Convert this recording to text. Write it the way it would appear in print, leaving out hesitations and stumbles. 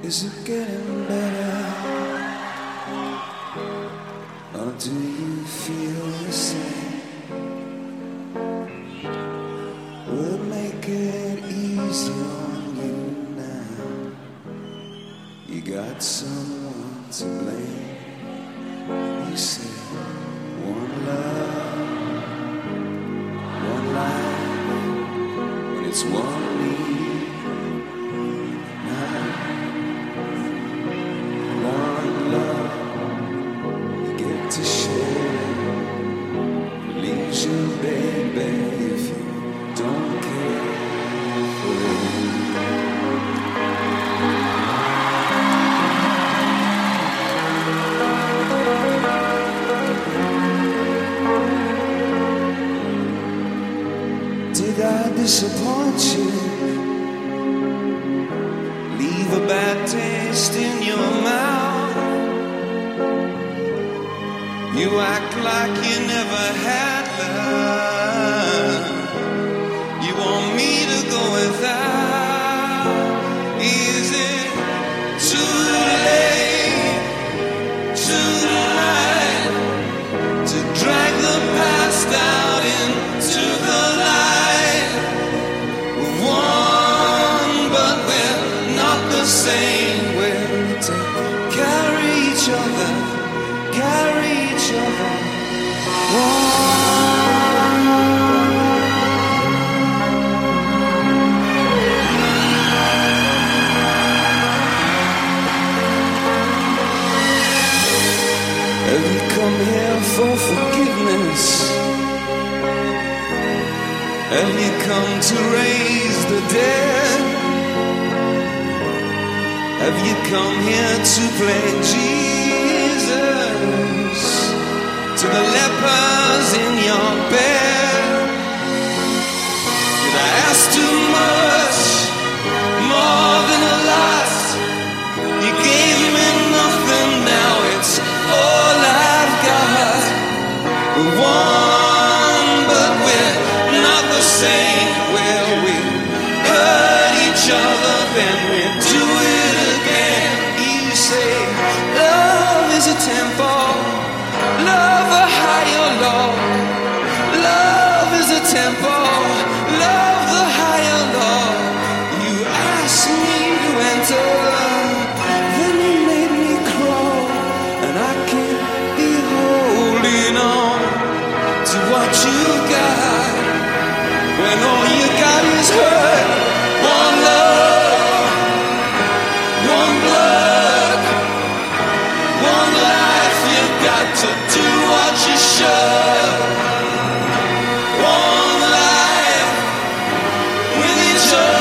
Is it getting better? Or do you feel the same? We'll make it easy on you now. You got someone to blame. You said one love, one life, when it's one need. To share, leaves you, baby, if you don't care for it. Did I disappoint you? Leave a bad taste in your mouth? You act like you never had love. You want me to go without. Is it too late tonight to drag the past out into the light? We're one, but we're not the same. We're to carry each other, carry each other. Have you come here for forgiveness? Have you come to raise the dead? Have you come here to play Jesus to the lepers in your bed? Did I ask too much, more than a lot? You gave me nothing, now it's all I've got. We're one, but we're not the same. Well, we hurt each other, then we do it again. You say love is a temple, love a higher law. Love is a temple, love the higher law. You asked me to enter, then you made me crawl, and I can't be holding on to what you got when all you got is hurt. One love, one blood, one life. You got to do what you should. One life with each other.